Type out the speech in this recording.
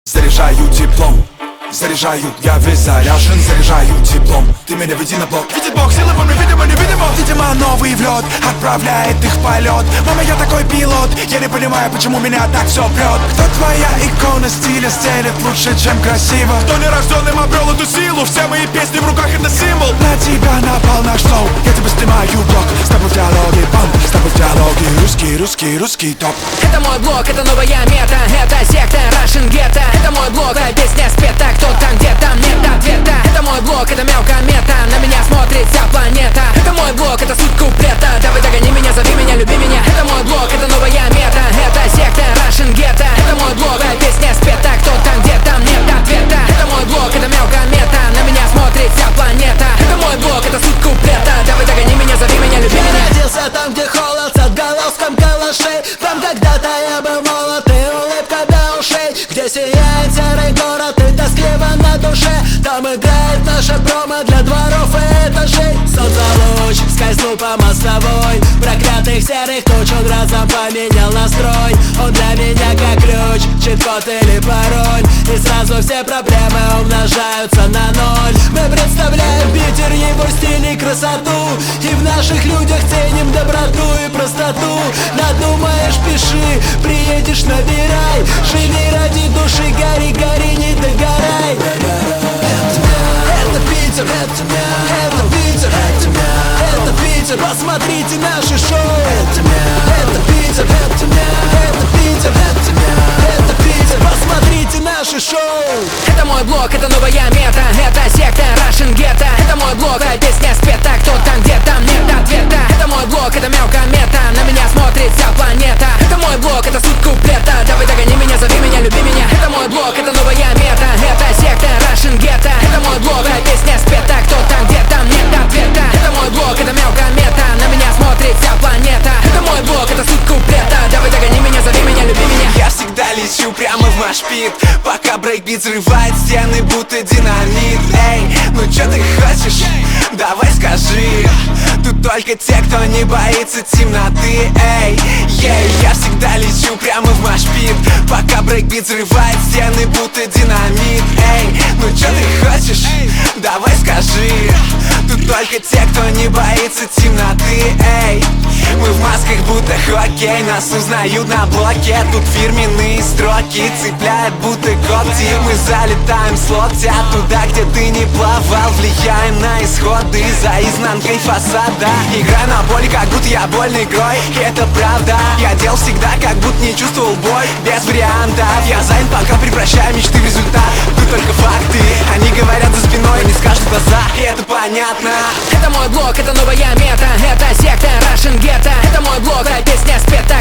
Заряжаю диплом, заряжаю, я весь заряжен. Заряжаю диплом, ты меня веди на блок. Видит Бог, силы во мне, видимо, невидимо. Видимо, новый в лед отправляет их в полет. Мама, я такой пилот, я не понимаю, почему меня так все прет. Кто твоя икона стиля стелит лучше, чем красиво? Кто нерожденным обрел эту силу? Все мои песни в руках это символ. На тебя напал наш флоу, я тебе снимаю блок. С тобой в диалоге, бам, с тобой в диалоге. Русский топ. Это мой блок, это новая мета. Это секта, Russian Ghetto. Это мой блок, твоя песня спета. Кто там, где там, нет ответа. Это мой блок, это мелкая мета. На меня смотрит вся планета. Это мой блок, это суть куплета. Давай догони меня, зови меня, люби меня. Это мой блок, это новая мета. Это секта, Russian Ghetto. Это мой блок, твоя песня спета. Кто там, где там, нет ответа. Это мой блок, это мелкая мета. На меня смотрит вся планета. Это мой блок, это суть куплета. Давай догони меня, зови меня, люби меня. Родился там, где холод, с отголоском калашей. Там когда-то я был молод и улыбка до ушей. Где сияет серый город и тоскливо на душе. Там играет наша промо для дворов и этажей. Солнце луч скользнул по мостовой. Проклятых серых туч он разом поменял настрой. Он для меня как ключ, чит-код или пароль. И сразу все проблемы умножаются на ноль. Мы представляем Питер, его стиль и красоту. И в наших людях ценим доброту и простоту. Надумаешь, пиши, приедешь, набирай. Живи ради души, гори, гори, не догорай. Это Питер, это Питер, это Питер, посмотрите наши шоу. Это Питер, это Питер, это Питер, посмотрите наши шоу. Это мой блок, это новая мета. Это секта, Russian Ghetto. Это мой блок, твоя песня спета. Кто там, где там, нет ответа. Это мой блок, это мелкая мета. На меня смотрит вся планета. Это мой блок, это суть куплета. Давай догони меня, зови меня, люби меня. Это мой блок, это новая мета. Это секта, Russian Ghetto. Это мой блок, твоя песня спета. Кто там, где там, нет ответа. Это мой блок, это мелкая мета. На меня смотрит вся планета. Это мой блок, это суть куплета. Давай догони меня, зови меня, люби меня. Я всегда лечу прямо в машпит, пока брейкбит взрывает стены, будто динамит. Эй, ну чё ты хочешь? Давай скажи. Тут только те, кто не боится темноты. Эй, я всегда лечу прямо в машпит, пока брейкбит взрывает стены, будто динамит. Эй, ну чё ты хочешь? Давай скажи. Тут только те, кто не боится темноты. Эй, мы в масках, будто хоккей. Нас узнают на блоке. Тут фирменные строки цепляют, будто когти. Мы залетаем с локтя туда, где ты не плавал. Влияем на исходы за изнанкой фасада. Играю на боли, как будто я больной игрой. И это правда. Я делал всегда, как будто не чувствовал боль. Без вариантов. Я занят, пока превращаю мечты в результат. Тут только факты. Они говорят за спиной, не скажут в глаза. И это понятно. Это мой блок, это новая мета. Это секта, Russian Ghetto. Это мой блок, твоя песня спета.